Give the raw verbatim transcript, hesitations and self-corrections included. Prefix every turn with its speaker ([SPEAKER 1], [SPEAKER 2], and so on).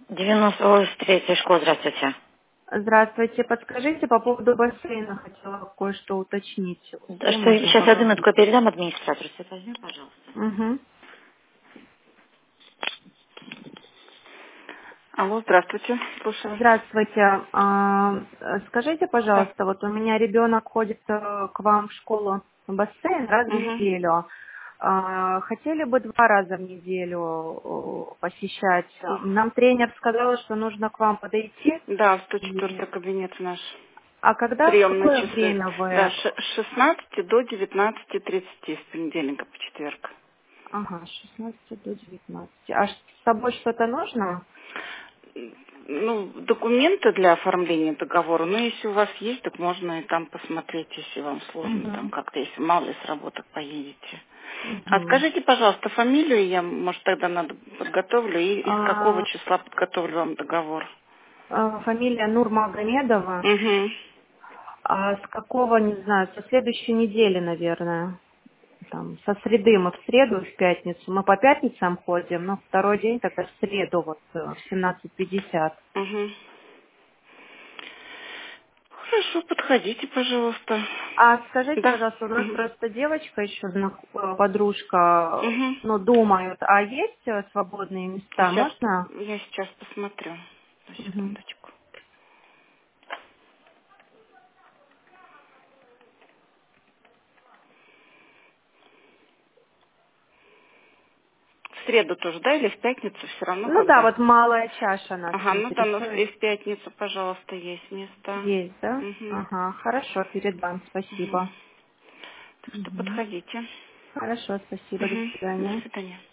[SPEAKER 1] девяносто, ой, третья школа, здравствуйте.
[SPEAKER 2] Здравствуйте. Подскажите, по поводу бассейна хотела кое-что уточнить.
[SPEAKER 1] Да,
[SPEAKER 2] Где
[SPEAKER 1] что,
[SPEAKER 2] можно
[SPEAKER 1] сейчас одну
[SPEAKER 2] поговорить?
[SPEAKER 1] минутку передам администратору. Свет, возьми, пожалуйста.
[SPEAKER 2] Угу.
[SPEAKER 3] Алло, здравствуйте, слушаю вас.
[SPEAKER 2] Здравствуйте. А, э, скажите,
[SPEAKER 3] Да.
[SPEAKER 2] пожалуйста, вот у меня ребенок ходит э, к вам в школу в бассейн раз в
[SPEAKER 3] Угу.
[SPEAKER 2] неделю. А, хотели бы два раза в неделю э, посещать. Нам тренер сказала, что нужно к вам подойти.
[SPEAKER 3] Да, сто
[SPEAKER 2] И-
[SPEAKER 3] четвёртый кабинет наш.
[SPEAKER 2] А когда, в
[SPEAKER 3] Приемные
[SPEAKER 2] какое
[SPEAKER 3] часы.
[SPEAKER 2] время
[SPEAKER 3] Да,
[SPEAKER 2] вы?
[SPEAKER 3] ш- с шестнадцати до девятнадцати тридцати с понедельника по четверг.
[SPEAKER 2] Ага, с шестнадцати до девятнадцати. А ш- с собой что-то нужно?
[SPEAKER 3] Ну, документы для оформления договора, ну, если у вас есть, так можно и там посмотреть, если вам сложно, там
[SPEAKER 2] Угу.
[SPEAKER 3] как-то, если мало ли с работы поедете. А
[SPEAKER 2] Угу.
[SPEAKER 3] скажите, пожалуйста, фамилию, я, может, тогда надо подготовлю, и из какого
[SPEAKER 2] А,
[SPEAKER 3] числа подготовлю вам договор?
[SPEAKER 2] а, фамилия Нурмагомедова.
[SPEAKER 3] Угу.
[SPEAKER 2] А с какого, не знаю, со следующей недели, наверное. Там, со среды мы в среду, в пятницу. Мы по пятницам ходим, но второй день тогда в среду, вот э, в семнадцать пятьдесят.
[SPEAKER 3] Угу. Хорошо, подходите, пожалуйста.
[SPEAKER 2] А скажите,
[SPEAKER 3] Да.
[SPEAKER 2] пожалуйста, у нас
[SPEAKER 3] Угу.
[SPEAKER 2] просто девочка еще, одна, э, подружка,
[SPEAKER 3] Угу.
[SPEAKER 2] ну, думают, а есть э, свободные места?
[SPEAKER 3] Сейчас,
[SPEAKER 2] Можно?
[SPEAKER 3] я сейчас посмотрю. На
[SPEAKER 2] Мгм.
[SPEAKER 3] секундочку. В среду тоже, да, или в пятницу все равно
[SPEAKER 2] Ну да,
[SPEAKER 3] когда?
[SPEAKER 2] вот малая чаша нас
[SPEAKER 3] Ага, ну да, ну и
[SPEAKER 2] интересует.
[SPEAKER 3] в пятницу, пожалуйста, есть места.
[SPEAKER 2] Есть, да?
[SPEAKER 3] Угу.
[SPEAKER 2] Ага, хорошо, передам,
[SPEAKER 3] Угу.
[SPEAKER 2] спасибо.
[SPEAKER 3] Так что
[SPEAKER 2] Мгм.
[SPEAKER 3] подходите.
[SPEAKER 2] Хорошо, спасибо, до
[SPEAKER 3] Угу. До
[SPEAKER 2] свидания.
[SPEAKER 3] свидания.